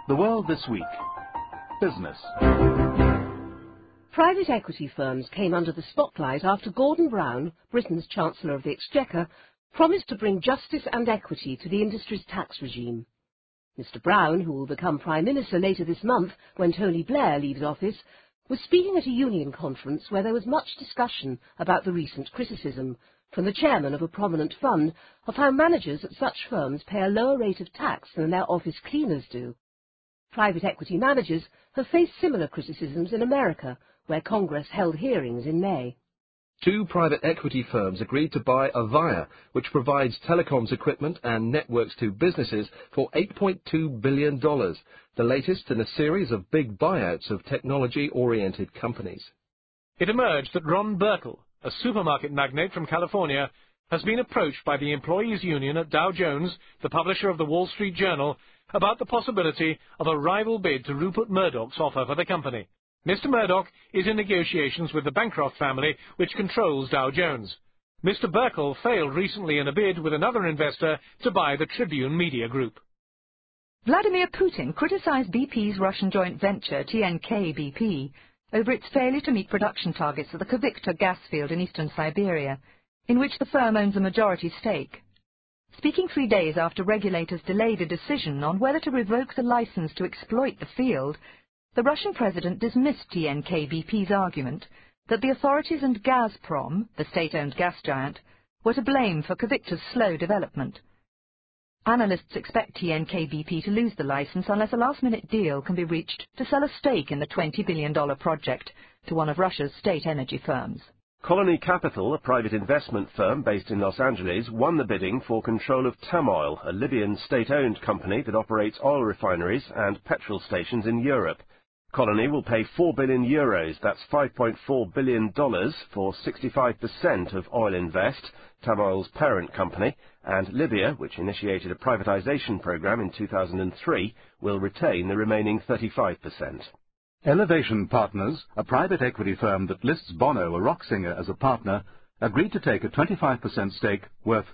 The World This Week. Business. Private equity firms came under the spotlight after Gordon Brown, Britain's Chancellor of the Exchequer, promised to bring justice and equity to the industry's tax regime. Mr. Brown, who will become Prime Minister later this month when Tony Blair leaves office, was speaking at a union conference where there was much discussion about the recent criticism from the chairman of a prominent fund of how managers at such firms pay a lower rate of tax than their office cleaners do. Private equity managers have faced similar criticisms in America, where Congress held hearings in May. Two private equity firms agreed to buy Avaya, which provides telecoms equipment and networks to businesses, for $8.2 billion, the latest in a series of big buyouts of technology-oriented companies. It emerged that Ron Burkle, a supermarket magnate from California, has been approached by the employees' union at Dow Jones, the publisher of the Wall Street Journal, about the possibility of a rival bid to Rupert Murdoch's offer for the company. Mr. Murdoch is in negotiations with the Bancroft family, which controls Dow Jones. Mr. Burkle failed recently in a bid with another investor to buy the Tribune Media Group. Vladimir Putin criticized BP's Russian joint venture TNK-BP over its failure to meet production targets at the Kavikta gas field in eastern Siberia, in which the firm owns a majority stake. Speaking 3 days after regulators delayed a decision on whether to revoke the license to exploit the field, the Russian president dismissed TNK-BP's argument that the authorities and Gazprom, the state-owned gas giant, were to blame for Kavikta's slow development. Analysts expect TNK-BP to lose the license unless a last-minute deal can be reached to sell a stake in the $20 billion project to one of Russia's state energy firms. Colony Capital, a private investment firm based in Los Angeles, won the bidding for control of Tamoil, a Libyan state-owned company that operates oil refineries and petrol stations in Europe. Colony will pay €4 billion, that's $5.4 billion, for 65% of Oil Invest, Tamoil's parent company, and Libya, which initiated a privatization program in 2003, will retain the remaining 35%. Elevation Partners, a private equity firm that lists Bono, a rock singer, as a partner, agreed to take a 25% stake worth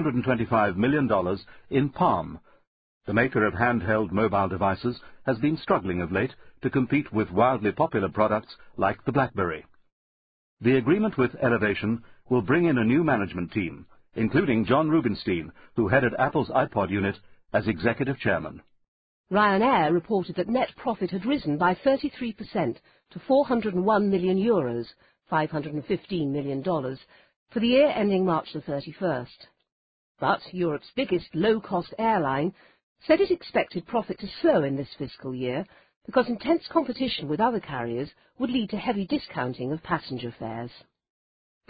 $325 million in Palm. The maker of handheld mobile devices has been struggling of late to compete with wildly popular products like the BlackBerry. The agreement with Elevation will bring in a new management team, including John Rubinstein, who headed Apple's iPod unit, as executive chairman. Ryanair reported that net profit had risen by 33% to €401 million, $515 million, for the year ending March the 31st. But Europe's biggest low-cost airline said it expected profit to slow in this fiscal year because intense competition with other carriers would lead to heavy discounting of passenger fares. The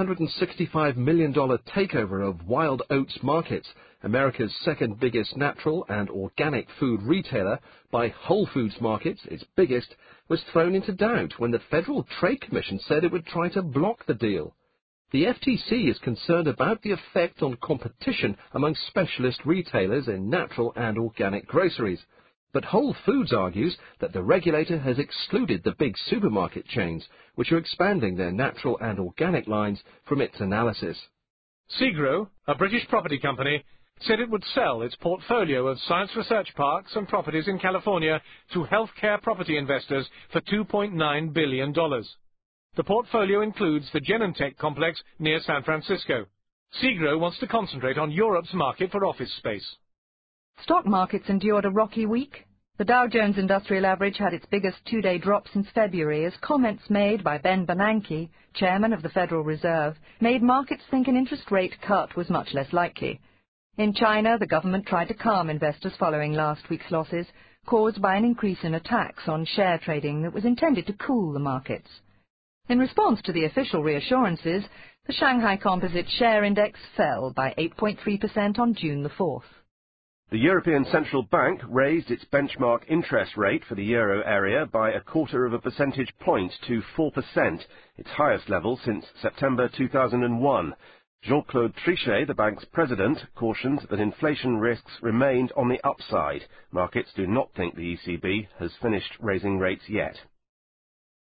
$565 million takeover of Wild Oats Markets, America's second biggest natural and organic food retailer, by Whole Foods Markets, its biggest, was thrown into doubt when the Federal Trade Commission said it would try to block the deal. The FTC is concerned about the effect on competition among specialist retailers in natural and organic groceries. But Whole Foods argues that the regulator has excluded the big supermarket chains, which are expanding their natural and organic lines, from its analysis. Segro, a British property company, said it would sell its portfolio of science research parks and properties in California to healthcare property investors for $2.9 billion. The portfolio includes the Genentech complex near San Francisco. Segro wants to concentrate on Europe's market for office space. Stock markets endured a rocky week. The Dow Jones Industrial Average had its biggest two-day drop since February as comments made by Ben Bernanke, chairman of the Federal Reserve, made markets think an interest rate cut was much less likely. In China, the government tried to calm investors following last week's losses, caused by an increase in attacks on share trading that was intended to cool the markets. In response to the official reassurances, the Shanghai Composite Share Index fell by 8.3% on June the 4th. The European Central Bank raised its benchmark interest rate for the euro area by 0.25 percentage point to 4%, its highest level since September 2001. Jean-Claude Trichet, the bank's president, cautioned that inflation risks remained on the upside. Markets do not think the ECB has finished raising rates yet.